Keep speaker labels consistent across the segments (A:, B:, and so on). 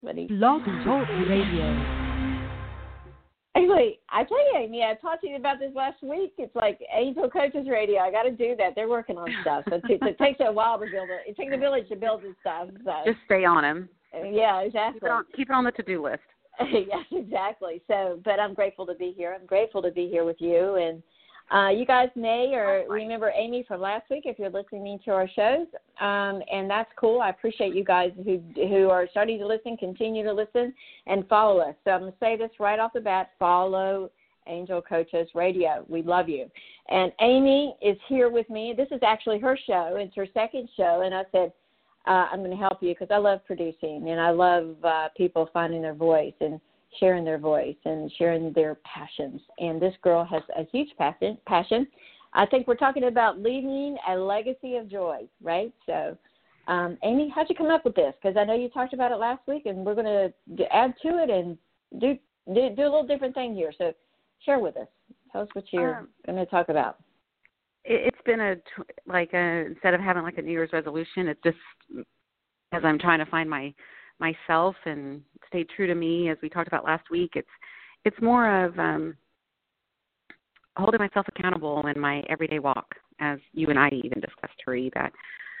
A: Buddy.
B: Blog Talk Radio.
A: Anyway, I tell you, Amy, I talked to you about this last week. It's like Angel Coaches Radio. I got to do that. They're working on stuff. So it takes a while to build it. It takes a village to build this stuff. So.
C: Just stay on them.
A: Yeah, exactly.
C: Keep it on the to-do list.
A: Yes, exactly. So, but I'm grateful to be here. I'm grateful to be here with you. And you guys may or remember Amy from last week if you're listening to our shows. And that's cool. I appreciate you guys who are starting to listen, continue to listen, and follow us. So I'm going to say this right off the bat. Follow Angel Coaches Radio. We love you. And Amy is here with me. This is actually her show. It's her second show. And I said, I'm going to help you because I love producing and I love people finding their voice and sharing their voice and sharing their passions. And this girl has a huge passion. I think we're talking about leaving a legacy of joy, right? So, Amy, how'd you come up with this? Because I know you talked about it last week, and we're going to add to it and do a little different thing here. So share with us. Tell us what you're going to talk about.
C: It's been instead of having like a New Year's resolution, it's just as I'm trying to find myself and stay true to me, as we talked about last week. It's more of holding myself accountable in my everyday walk, as you and I even discussed, Turi, that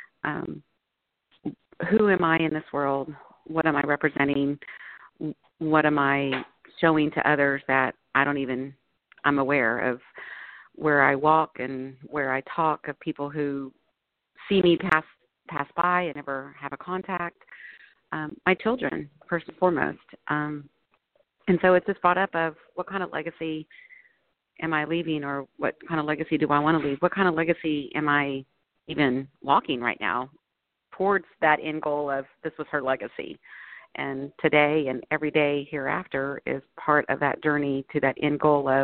C: who am I in this world? What am I representing? What am I showing to others that I'm aware of? Where I walk and where I talk, of people who see me pass by and never have a contact. My children, first and foremost. And so it's just brought up of what kind of legacy am I leaving, or what kind of legacy do I want to leave? What kind of legacy am I even walking right now towards that end goal of this was her legacy? And today and every day hereafter is part of that journey to that end goal of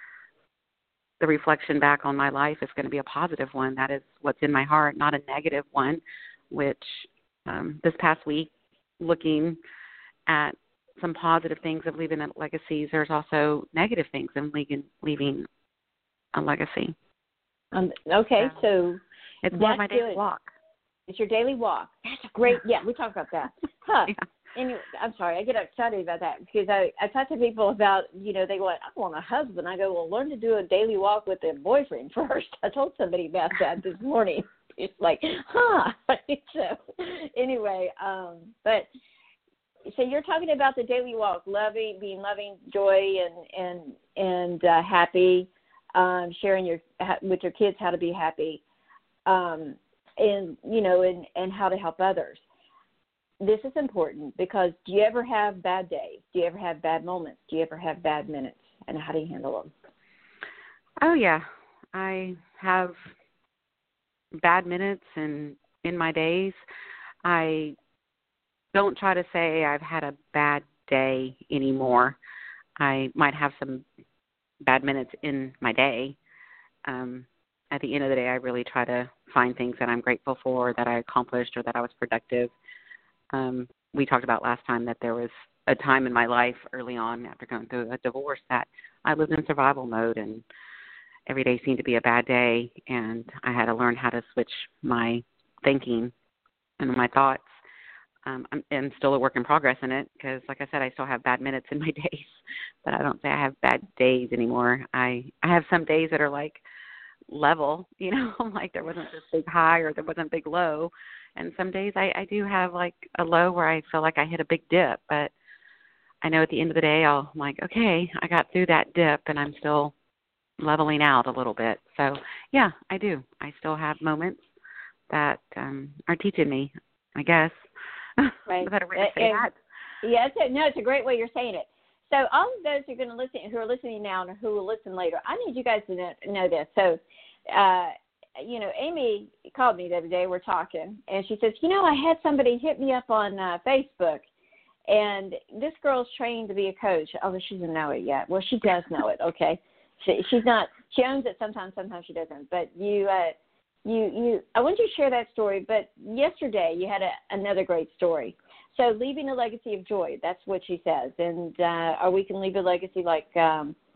C: the reflection back on my life is going to be a positive one. That is what's in my heart, not a negative one, which this past week, looking at some positive things of leaving legacies, there's also negative things in leaving a legacy.
A: Okay, so
C: it's more my daily walk.
A: It's your daily walk. That's a great, we talked about that. Huh.
C: Yeah.
A: Anyway, I'm sorry, I get excited about that because I talk to people about, they go, I want a husband. I go, well, learn to do a daily walk with a boyfriend first. I told somebody about that this morning. It's like, So anyway, but so you're talking about the daily walk, being loving, joy, and happy, sharing with your kids how to be happy, and how to help others. This is important because do you ever have bad days? Do you ever have bad moments? Do you ever have bad minutes? And how do you handle them?
C: Oh, yeah. I have bad minutes in my days. I don't try to say I've had a bad day anymore. I might have some bad minutes in my day. At the end of the day, I really try to find things that I'm grateful for, that I accomplished, or that I was productive. We talked about last time that there was a time in my life early on after going through a divorce that I lived in survival mode, and every day seemed to be a bad day, and I had to learn how to switch my thinking and my thoughts. I'm still a work in progress in it because, like I said, I still have bad minutes in my days, but I don't say I have bad days anymore. I have some days that are like level, like there wasn't this big high or there wasn't a big low. And some days I do have like a low where I feel like I hit a big dip, but I know at the end of the day I'm like, okay, I got through that dip and I'm still leveling out a little bit. So, yeah, I do. I still have moments that are teaching me, I guess.
A: Right.
C: A better way to say that.
A: Yeah, it's a great way you're saying it. So all of those who are going to listen, who are listening now and who will listen later, I need you guys to know this. So, Amy called me the other day. We're talking, and she says, I had somebody hit me up on Facebook, and this girl's trained to be a coach. Although she doesn't know it yet. Well, she does know it. Okay, she's not. She owns it sometimes. Sometimes she doesn't. But I want you to share that story. But yesterday you had another great story. So leaving a legacy of joy. That's what she says. And or we can leave a legacy like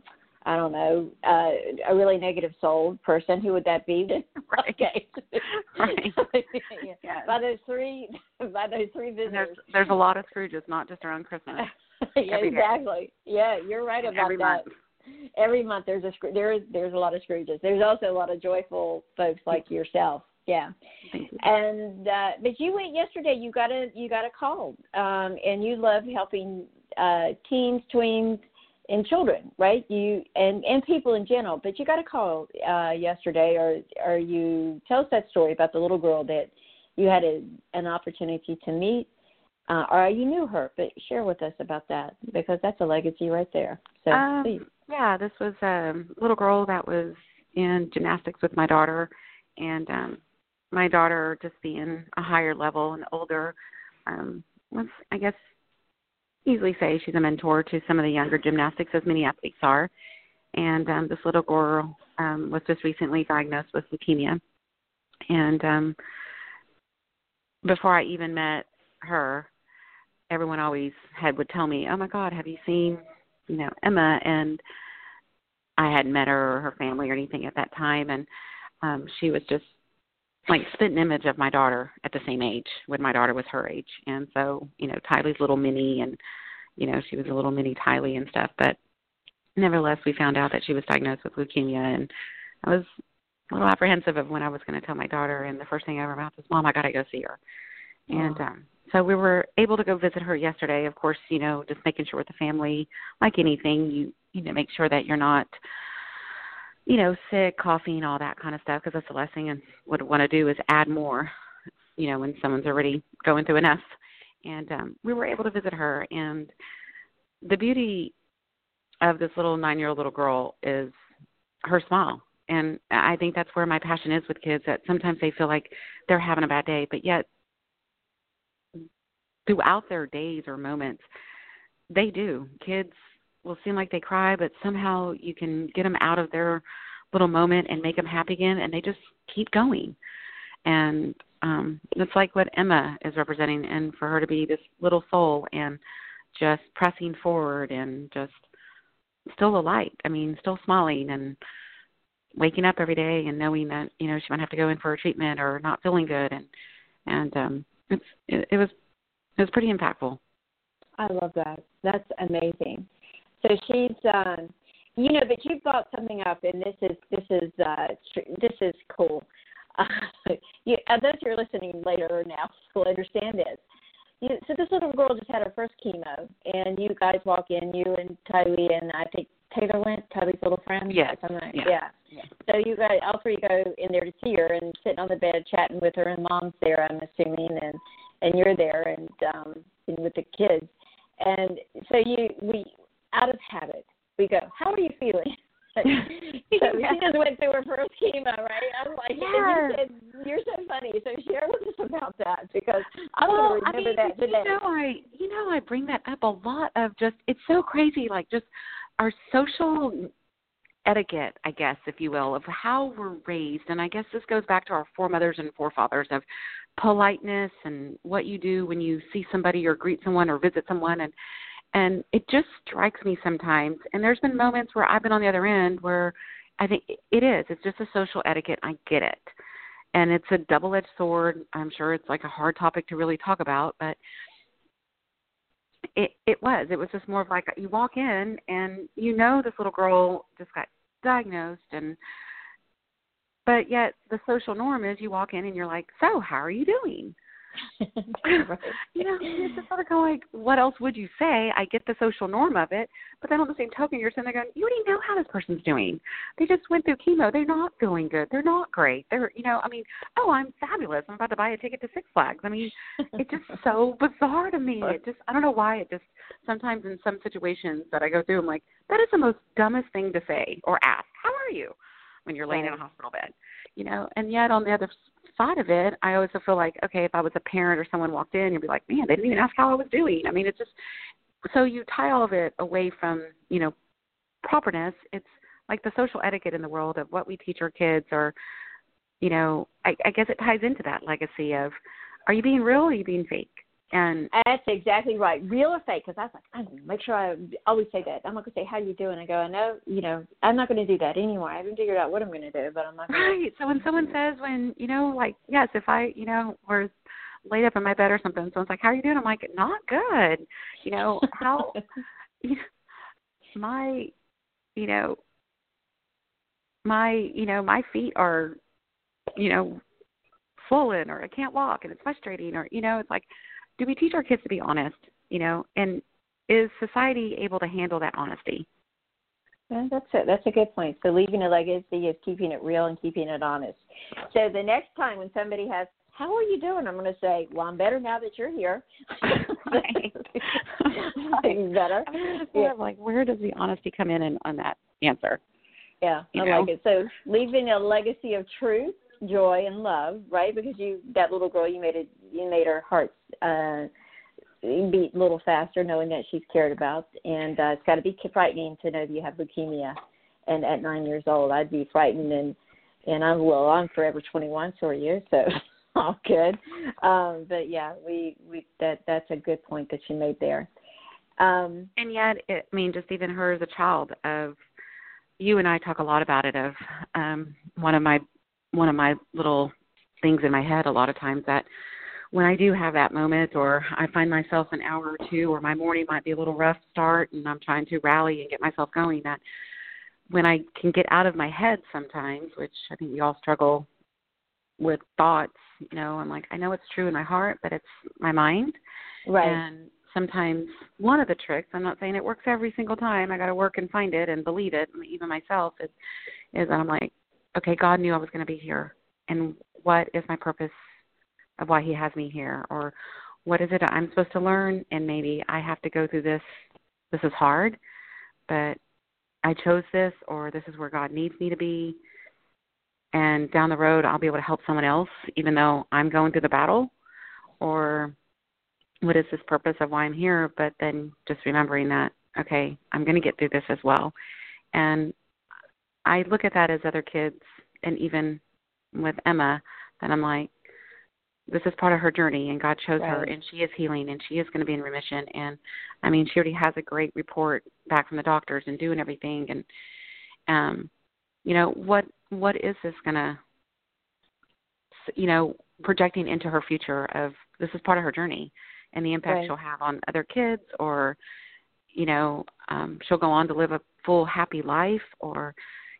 A: I don't know, a really negative soul person, who would that be?
C: Right.
A: Okay.
C: Right.
A: Yeah.
C: Yes.
A: By those three visitors.
C: There's a lot of Scrooges, not just around Christmas.
A: Yeah, exactly. Yeah, you're right about
C: every
A: that.
C: Month.
A: Every month there's a lot of Scrooges. There's also a lot of joyful folks like yourself. Yeah.
C: Thank you.
A: And but you went yesterday. You got a call, and you love helping teens, tweens, and children, right? You and people in general. But you got a call yesterday, or you tell us that story about the little girl that you had an opportunity to meet, or you knew her. But share with us about that, because that's a legacy right there. So please.
C: Yeah, this was a little girl that was in gymnastics with my daughter, and my daughter, just being a higher level and older, was, I guess, easily say she's a mentor to some of the younger gymnastics, as many athletes are. And this little girl was just recently diagnosed with leukemia. And before I even met her, everyone always would tell me, "Oh my God, have you seen, Emma?" And I hadn't met her or her family or anything at that time, and she was just like spitting image of my daughter at the same age, when my daughter was her age. And so, Tylee's little mini, and she was a little mini Tylee and stuff. But nevertheless, we found out that she was diagnosed with leukemia, and I was a little apprehensive of when I was going to tell my daughter. And the first thing out of her mouth was, "Mom, I got to go see her." And so we were able to go visit her yesterday. Of course, just making sure with the family, like anything, you make sure that you're not, sick, coughing, all that kind of stuff, because that's the last thing I would want to do is add more, when someone's already going through enough. And we were able to visit her. And the beauty of this little 9-year-old little girl is her smile. And I think that's where my passion is with kids, that sometimes they feel like they're having a bad day, but yet throughout their days or moments, they do. Kids will seem like they cry, but somehow you can get them out of their little moment and make them happy again, and they just keep going. And it's like what Emma is representing, and for her to be this little soul and just pressing forward and just still a light. I mean, still smiling and waking up every day and knowing that, she might have to go in for a treatment or not feeling good. And it was pretty impactful.
A: I love that. That's amazing. So she's, but you brought something up, and this is cool. Those who are listening later now will understand this. So this little girl just had her first chemo, and you guys walk in, you and Tylee, and I think Taylor went, Tylee's little friend.
C: Yes.
A: Yeah. So you guys, all three go in there to see her, and sitting on the bed chatting with her, and Mom's there, I'm assuming, and you're there, and with the kids. And so we, out of habit, we go, "How are you feeling?" So she just went through her first chemo, right? I'm like,
C: yes.
A: And you said, "You're so funny." So share with us about that, because I'm going to remember that today.
C: I bring that up a lot of just, it's so crazy, like just our social etiquette, I guess, if you will, of how we're raised. And I guess this goes back to our foremothers and forefathers of politeness and what you do when you see somebody or greet someone or visit someone. And it just strikes me sometimes. And there's been moments where I've been on the other end where I think it's just a social etiquette. I get it. And it's a double-edged sword. I'm sure it's like a hard topic to really talk about, but it was just more of like, you walk in and this little girl just got diagnosed, but yet the social norm is you walk in and you're like, "So how are you doing?"
A: Right.
C: It's just sort of going like, what else would you say? I get the social norm of it, but then on the same token, you're sitting there going, you already know how this person's doing. They just went through chemo. They're not feeling good. They're not great. Oh, I'm fabulous. I'm about to buy a ticket to Six Flags. I mean, it's just so bizarre to me. I don't know why it just, sometimes in some situations that I go through, I'm like, that is the most dumbest thing to say or ask. How are you? When you're laying in a hospital bed, and yet on the other side of it, I always feel like, okay, if I was a parent or someone walked in, you'd be like, man, they didn't even ask how I was doing. I mean, it's just, so you tie all of it away from, properness. It's like the social etiquette in the world of what we teach our kids, or, I guess it ties into that legacy of, are you being real or are you being fake? And
A: that's exactly right. Real or fake? Because I was like, I'm going to make sure I always say that. I'm not going to say, how you doing? I go, I know, I'm not going to do that anymore. I haven't figured out what I'm going to do, but I'm not going to.
C: Right. So when someone says, like, yes, if I, were laid up in my bed or something, someone's like, how are you doing? I'm like, not good. How, my, my feet are, swollen, or I can't walk and it's frustrating, or, it's like, do we teach our kids to be honest, and is society able to handle that honesty?
A: Yeah, that's it. That's a good point. So leaving a legacy is keeping it real and keeping it honest. So the next time when somebody has, how are you doing? I'm going to say, well, I'm better now that you're here.
C: Right.
A: Better.
C: I mean, it's sort of like, where does the honesty come in on that answer?
A: Yeah, I like it. So leaving a legacy of truth, joy, and love, right? Because that little girl, you made her heart beat a little faster, knowing that she's cared about, and it's got to be frightening to know that you have leukemia, and at 9 years old, I'd be frightened, and I'm forever 21, so are you, so all good. But yeah, that's a good point that you made there.
C: And yet, just even her as a child, of you and I talk a lot about it, of one of my little things in my head a lot of times, that when I do have that moment, or I find myself an hour or two, or my morning might be a little rough start and I'm trying to rally and get myself going, that when I can get out of my head sometimes, which I think we all struggle with thoughts, I'm like, I know it's true in my heart, but it's my mind.
A: Right.
C: And sometimes one of the tricks, I'm not saying it works every single time, I got to work and find it and believe it, even myself, is that I'm like, okay, God knew I was going to be here. And what is my purpose of why he has me here? Or what is it I'm supposed to learn? And maybe I have to go through this. This is hard, but I chose this, or this is where God needs me to be. And down the road, I'll be able to help someone else, even though I'm going through the battle. Or what is this purpose of why I'm here? But then just remembering that, okay, I'm going to get through this as well. And I look at that as other kids, and even with Emma, that I'm like, this is part of her journey, and God chose her, and she is healing, and she is going to be in remission. And, she already has a great report back from the doctors and doing everything. And, what is this going to, projecting into her future of this is part of her journey and the impact she'll have on other kids, or, she'll go on to live a full, happy life, or,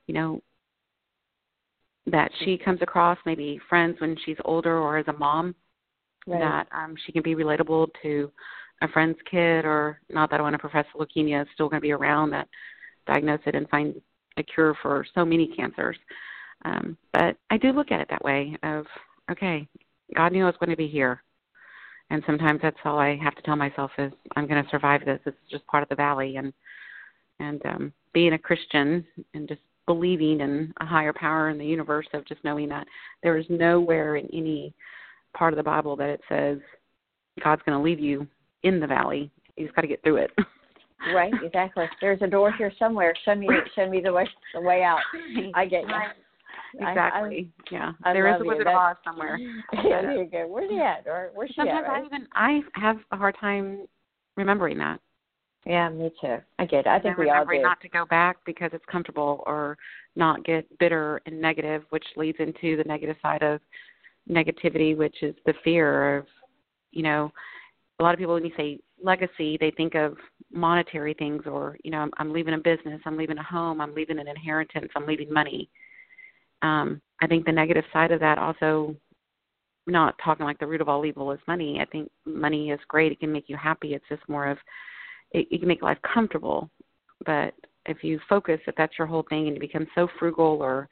C: that she comes across maybe friends when she's older, or as a mom, that she can be relatable to a friend's kid, or not that I want to profess leukemia is still going to be around, that diagnose it and find a cure for so many cancers. But I do look at it that way of, okay, God knew I was going to be here. And sometimes that's all I have to tell myself is I'm going to survive this. This is just part of the valley. And being a Christian and just believing in a higher power in the universe, of just knowing that there is nowhere in any part of the Bible that it says God's going to leave you in the valley. You just got to get through it.
A: Right, exactly. There's a door here somewhere. Show me the way out. I get you.
C: Exactly. There is a Wizard of Oz somewhere.
A: Yeah, there you go. Where's he at? Or where's she at? Right?
C: I have a hard time remembering that.
A: Yeah, me too. I get it. I think we all do.
C: Not to go back because it's comfortable, or not get bitter and negative, which leads into the negative side of negativity, which is the fear of, a lot of people, when you say legacy, they think of monetary things, or, I'm leaving a business, I'm leaving a home, I'm leaving an inheritance, I'm leaving money. I think the negative side of that also, not talking like the root of all evil is money. I think money is great. It can make you happy. It's just more of, it can make life comfortable. But if you focus, if that's your whole thing, and you become so frugal, or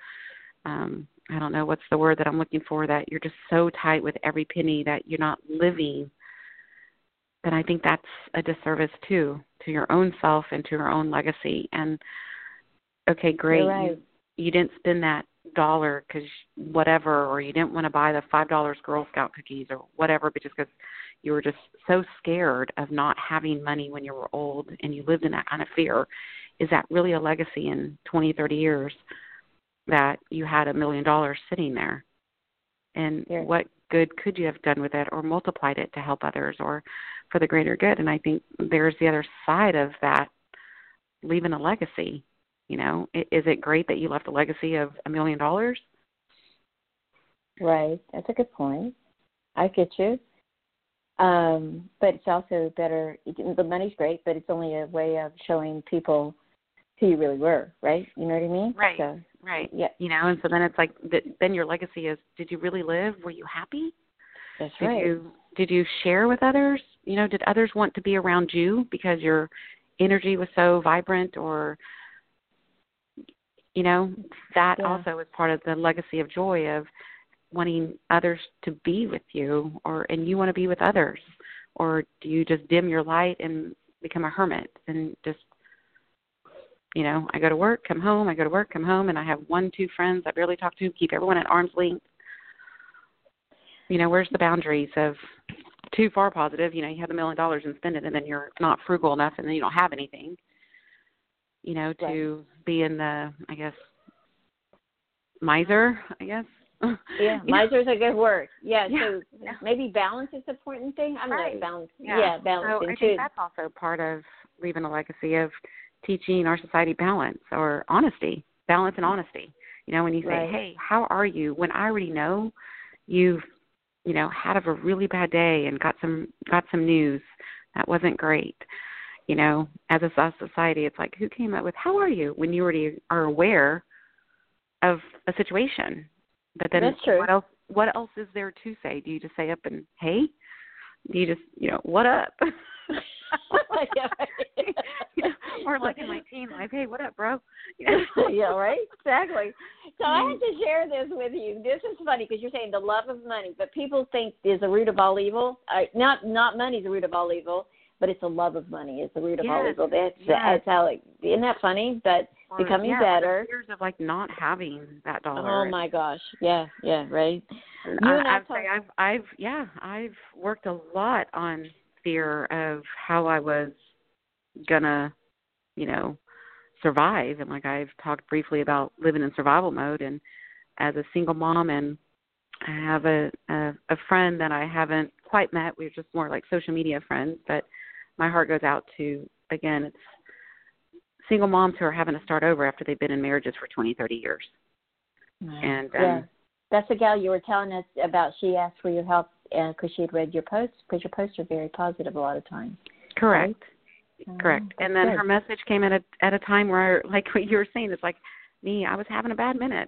C: I don't know what's the word that I'm looking for, that you're just so tight with every penny that you're not living, then I think that's a disservice too, to your own self and to your own legacy. And okay, great,
A: right.
C: you didn't spend that $1 because whatever, or you didn't want to buy the $5 Girl Scout cookies or whatever, but just because you were just so scared of not having money when you were old, and you lived in that kind of fear. Is that really a legacy in 20, 30 years, that you had $1 million sitting there? And what good could you have done with it or multiplied it to help others or for the greater good? And I think there's the other side of that, leaving a legacy. You know, is it great that you left a legacy of $1 million?
A: Right. That's a good point. I get you. But it's also better. The money's great, but it's only a way of showing people who you really were, right? You know what I mean?
C: Right.
A: So,
C: right.
A: Yeah.
C: You know, and so then it's like, then your legacy is, did you really live? Were you happy?
A: That's right.
C: Did you share with others? You know, did others want to be around you because your energy was so vibrant? Or, you know, that also is part of the legacy of joy, of wanting others to be with you, and you want to be with others. Or do you just dim your light and become a hermit and just, you know, I go to work, come home, I go to work, come home, and I have 1-2 friends I barely talk to, keep everyone at arm's length. You know, where's the boundaries of too far positive? You know, you have $1 million and spend it, and then you're not frugal enough, and then you don't have anything. You know, to be in the, I guess, miser, I guess.
A: Yeah, miser's a good word. Yeah,
C: yeah.
A: So maybe balance is the important thing. I'm
C: right.
A: not balance.
C: Yeah,
A: balance.
C: So I think that's also part of leaving a legacy of teaching our society balance or honesty, balance and honesty. You know, when you say, hey, how are you? When I already know you've, you know, had a really bad day and got some news that wasn't great. You know, as a society, it's like, who came up with, how are you? When you already are aware of a situation. But then
A: that's true.
C: What else is there to say? Do you just say up and, hey? Do you just, you know, what up? Or like in my teen life, hey, what up, bro?
A: Yeah, right? Exactly. So I have to share this with you. This is funny because you're saying the love of money, but people think is the root of all evil. Not money's the root of all evil, but it's the love of money is the root of all evil. That's how isn't that funny? But becoming better.
C: Years of like not having that dollar.
A: Oh my gosh. Yeah, right.
C: I've worked a lot on fear of how I was gonna, you know, survive. And like I've talked briefly about living in survival mode, and as a single mom, and I have a friend that I haven't quite met. We're just more like social media friends, but my heart goes out to, again, it's single moms who are having to start over after they've been in marriages for 20, 30 years. And
A: that's the gal you were telling us about. She asked for your help because she had read your posts, because your posts are very positive a lot of times.
C: Correct. Right? Correct. And then her message came at a time where, like what you were saying, it's like me, I was having a bad minute.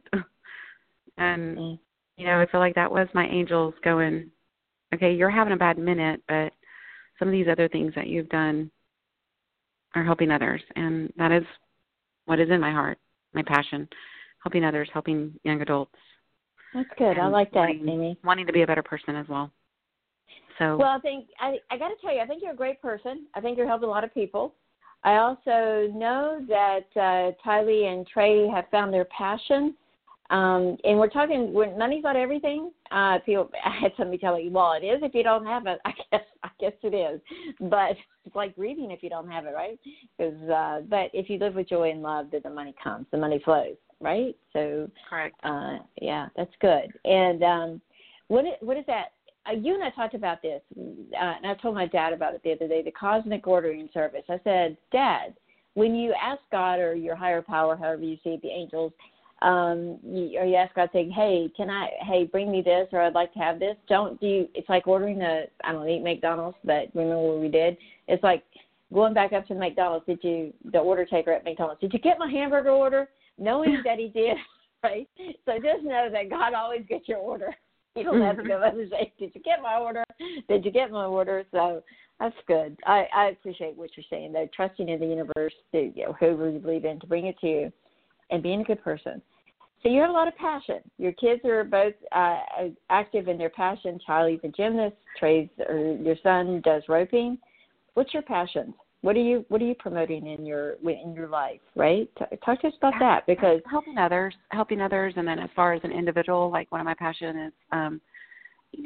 C: And, you know, I feel like that was my angels going, okay, you're having a bad minute, but some of these other things that you've done are helping others. And that is what is in my heart, my passion, helping others, helping young adults.
A: That's good. I like that, Amy.
C: Wanting to be a better person as well. So.
A: Well, I got to tell you, I think you're a great person. I think you're helping a lot of people. I also know that Tylee and Trey have found their passion. And we're talking, when money's not everything. I had somebody tell me, well, it is if you don't have it. I guess it is. But it's like breathing if you don't have it, right? But if you live with joy and love, then the money comes, the money flows, right? So,
C: correct.
A: Yeah, that's good. And what is that? You and I talked about this, and I told my dad about it the other day, the cosmic ordering service. I said, Dad, when you ask God or your higher power, however you see it, the angels, or you ask God saying, hey, bring me this, or I'd like to have this. It's like ordering eat McDonald's, but remember what we did? It's like going back up to McDonald's. The order taker at McDonald's, did you get my hamburger order? Knowing that he did, right? So just know that God always gets your order. You don't have to go up and say, did you get my order? Did you get my order? So that's good. I appreciate what you're saying, though, trusting in the universe, whoever you believe in, to bring it to you, and being a good person. So you have a lot of passion. Your kids are both active in their passion. Charlie's a gymnast. Your son does roping. What's your passion? What are you promoting in your life, right? Talk to us about that, because
C: helping others, and then as far as an individual, like one of my passions is,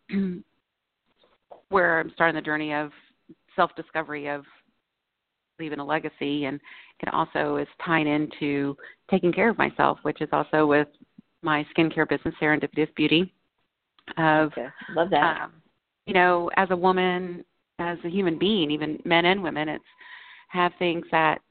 C: where I'm starting the journey of self-discovery of leaving a legacy, and it also is tying into taking care of myself, which is also with my skincare business, Serendipitous Beauty, of,
A: okay. Love that.
C: As a woman, as a human being, even men and women, it's have things that,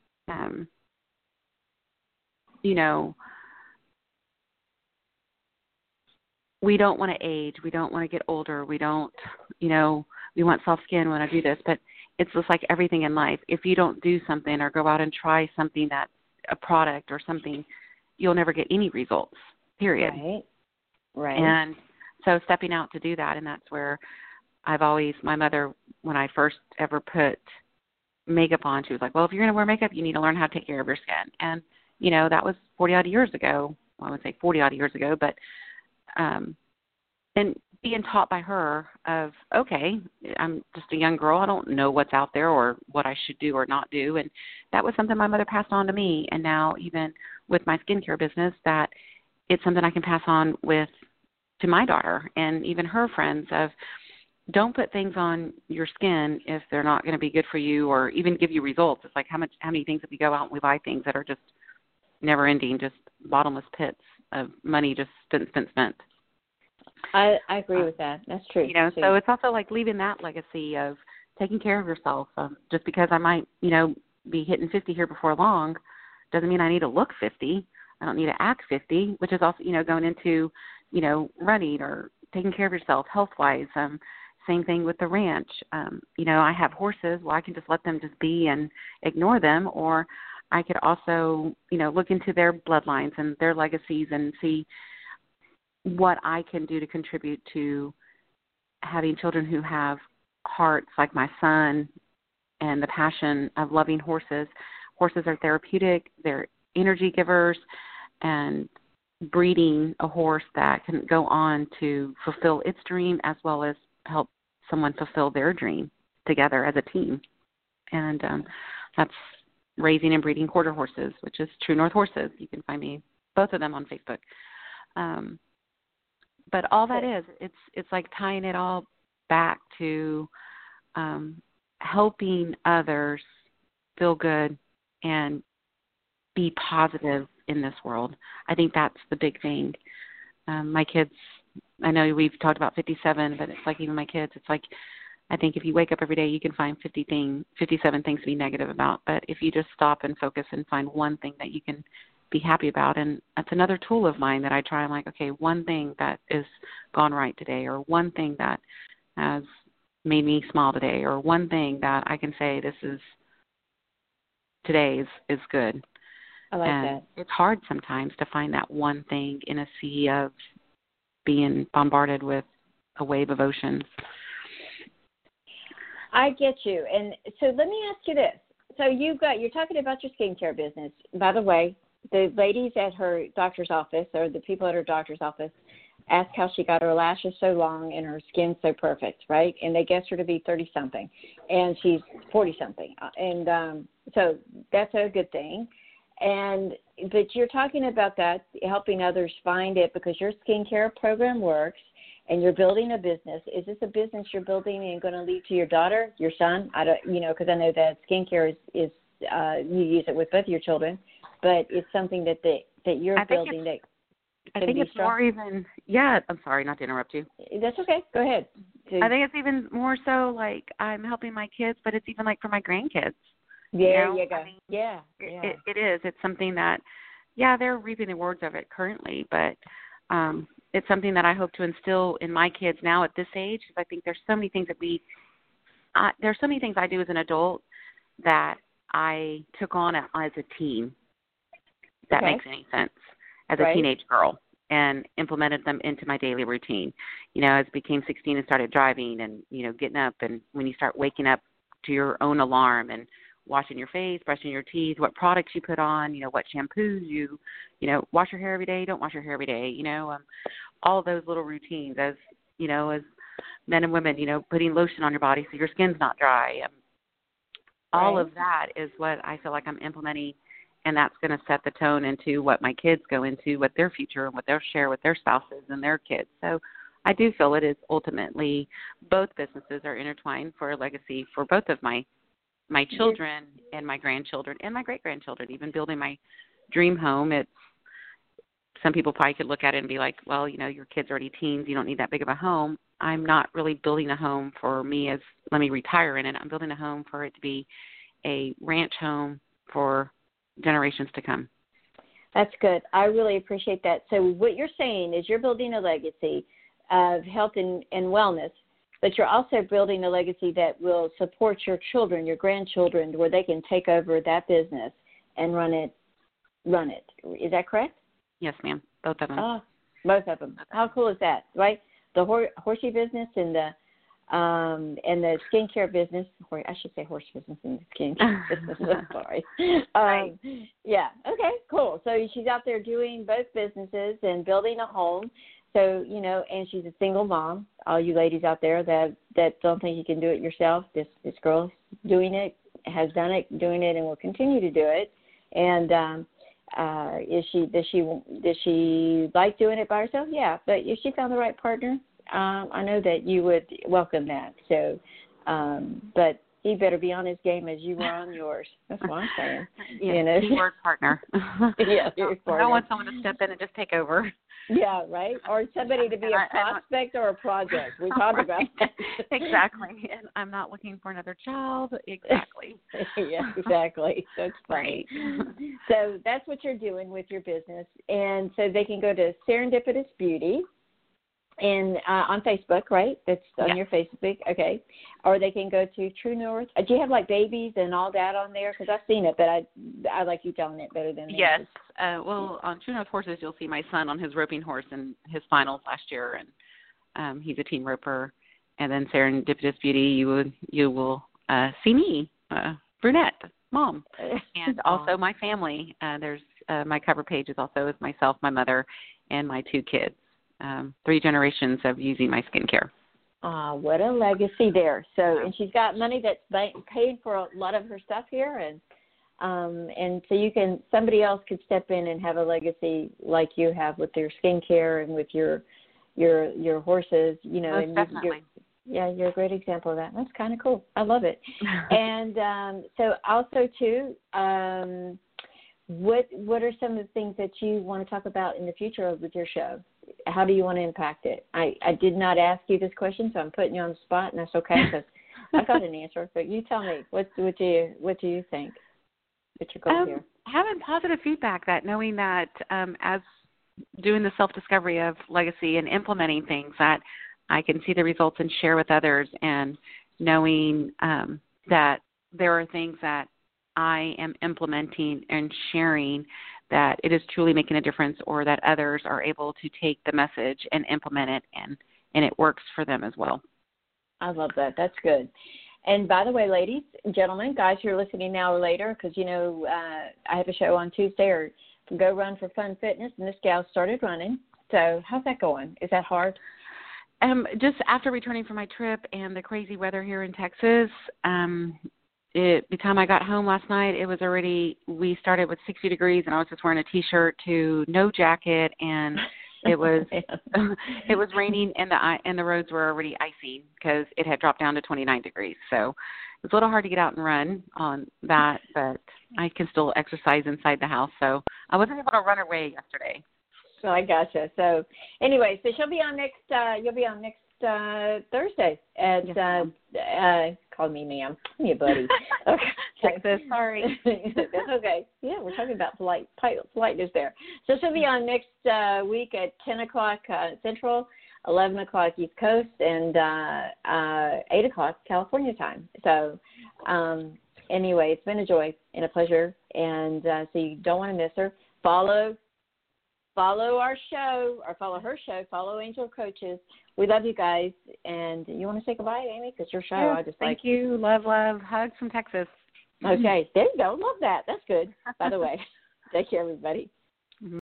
C: we don't want to age. We don't want to get older. We don't, we want soft skin. We want to do this. But it's just like everything in life. If you don't do something or go out and try something that's a product or something, you'll never get any results, period.
A: Right.
C: And so stepping out to do that, and that's where my mother, when I first ever put makeup on, she was like, well, if you're going to wear makeup, you need to learn how to take care of your skin. And, that was 40-odd years ago. Well, I would say 40-odd years ago, but and being taught by her of, okay, I'm just a young girl. I don't know what's out there or what I should do or not do. And that was something my mother passed on to me. And now even with my skincare business, that it's something I can pass on to my daughter and even her friends of, don't put things on your skin if they're not going to be good for you or even give you results. It's like how many things that we go out and we buy things that are just never ending, just bottomless pits of money just spent.
A: I agree with that. That's true.
C: So it's also like leaving that legacy of taking care of yourself. Just because I might, be hitting 50 here before long doesn't mean I need to look 50. I don't need to act 50, which is also, going into, running or taking care of yourself health-wise. Same thing with the ranch. I have horses. Well, I can just let them just be and ignore them, or I could also, look into their bloodlines and their legacies and see what I can do to contribute to having children who have hearts like my son and the passion of loving horses. Horses are therapeutic. They're energy givers, and breeding a horse that can go on to fulfill its dream as well as help someone fulfill their dream together as a team. And that's raising and breeding quarter horses, which is True North Horses. You can find me, both of them, on Facebook. But all that is, it's like tying it all back to helping others feel good and be positive in this world. I think that's the big thing. My kids, I know we've talked about 57, but it's like even my kids, it's like I think if you wake up every day, you can find 57 things to be negative about. But if you just stop and focus and find one thing that you can be happy about, and that's another tool of mine that I try. I'm like, okay, one thing that is gone right today, or one thing that has made me smile today, or one thing that I can say today is good.
A: I like
C: and
A: that.
C: It's hard sometimes to find that one thing in a sea of being bombarded with a wave of oceans.
A: I get you. And so let me ask you this. So you're talking about your skincare business. By the way, the ladies at her doctor's office, or the people at her doctor's office, ask how she got her lashes so long and her skin so perfect, right? And they guessed her to be 30-something, and she's 40-something. And so that's a good thing. But you're talking about that, helping others find it, because your skincare program works and you're building a business. Is this a business you're building and going to leave to your daughter, your son? I don't, because I know that skincare is you use it with both your children, but it's something that you're building.
C: I think it's more even, I'm sorry not to interrupt you.
A: That's okay. Go ahead.
C: I think it's even more so like I'm helping my kids, but it's even like for my grandkids.
A: Yeah, you go. I mean,
C: yeah. It is. It's something that, they're reaping the rewards of it currently, but it's something that I hope to instill in my kids now at this age, because I think there's so many things there's so many things I do as an adult that I took on as a teen, if that makes any sense, as a teenage girl, and implemented them into my daily routine. As I became 16 and started driving and, getting up, and when you start waking up to your own alarm and washing your face, brushing your teeth, what products you put on, what shampoos you wash your hair every day, don't wash your hair every day, all of those little routines as men and women, putting lotion on your body so your skin's not dry. All of that is what I feel like I'm implementing, and that's going to set the tone into what my kids go into, what their future and what they'll share with their spouses and their kids. So I do feel it is ultimately both businesses are intertwined for a legacy for both of my children and my grandchildren and my great-grandchildren. Even building my dream home, it's some people probably could look at it and be like, well, your kids are already teens. You don't need that big of a home. I'm not really building a home for me as let me retire in it. I'm building a home for it to be a ranch home for generations to come.
A: That's good. I really appreciate that. So what you're saying is you're building a legacy of health and wellness, but you're also building a legacy that will support your children, your grandchildren, where they can take over that business and run it. Is that correct?
C: Yes, ma'am. Both of them.
A: Oh, both of them. How cool is that, right? The horsey business and the skincare business. I should say horse business and skincare business. I'm sorry.
C: Right.
A: Yeah. Okay. Cool. So she's out there doing both businesses and building a home. So and she's a single mom. All you ladies out there that don't think you can do it yourself, this girl's doing it, has done it, doing it, and will continue to do it. And does she like doing it by herself? Yeah, but if she found the right partner, I know that you would welcome that. So, but he better be on his game as you were on yours. That's what I'm saying.
C: Yeah, teamwork partner.
A: Yeah, partner.
C: I don't want someone to step in and just take over.
A: Yeah, right. Or somebody to be a prospect or a project. We talked about that.
C: Exactly. And I'm not looking for another child. Exactly.
A: Yeah, exactly. That's funny.
C: Right.
A: So that's what you're doing with your business. And so they can go to Serendipitous Beauty and on Facebook, right? That's on your Facebook. Okay. Or they can go to True North. Do you have like babies and all that on there? Because I've seen it, but I like you telling it better than me.
C: Yes. Well, on True North Horses, you'll see my son on his roping horse in his finals last year, and he's a team roper. And then Serendipitous Beauty, you will see me, brunette mom, and also my family. There's my cover page is also with myself, my mother, and my 2 kids. 3 generations of using my skincare.
A: What a legacy there. So, and she's got money that's paid for a lot of her stuff here, and so somebody else could step in and have a legacy like you have with your skincare and with your horses,
C: Most definitely.
A: You're a great example of that. That's kind of cool. I love it. And so also too, what are some of the things that you want to talk about in the future with your show? How do you want to impact it? I did not ask you this question, so I'm putting you on the spot, and that's okay because I've got an answer. But you tell me, what do you think? What's your goal here?
C: Having positive feedback, that knowing that as doing the self-discovery of legacy and implementing things, that I can see the results and share with others, and knowing that there are things that I am implementing and sharing that it is truly making a difference, or that others are able to take the message and implement it, and it works for them as well.
A: I love that. That's good. And by the way, ladies and gentlemen, guys who are listening now or later, because, I have a show on Tuesday, or Go Run for Fun Fitness, and this gal started running. So how's that going? Is that hard?
C: Just after returning from my trip and the crazy weather here in Texas, by the time I got home last night, we started with 60 degrees, and I was just wearing a T-shirt to no jacket, and it was it was raining, and the roads were already icy because it had dropped down to 29 degrees. So it was a little hard to get out and run on that, but I can still exercise inside the house. So I wasn't able to run away yesterday.
A: So I gotcha. So anyway, so you'll be on next Thursday at call me ma'am. Give me a buddy. Okay.
C: Texas, sorry.
A: That's okay. Yeah, we're talking about politeness there. So she'll be on next week at 10 o'clock Central, 11 o'clock East Coast, and 8 o'clock California time. So anyway, it's been a joy and a pleasure, and so you don't want to miss her. Follow our show, or follow her show, follow Angel Coaches. We love you guys. And you want to say goodbye, Amy? Because your show,
C: yeah, thank you. Love. Hugs from Texas.
A: Okay, there you go. Love that. That's good. By the way, take care, everybody.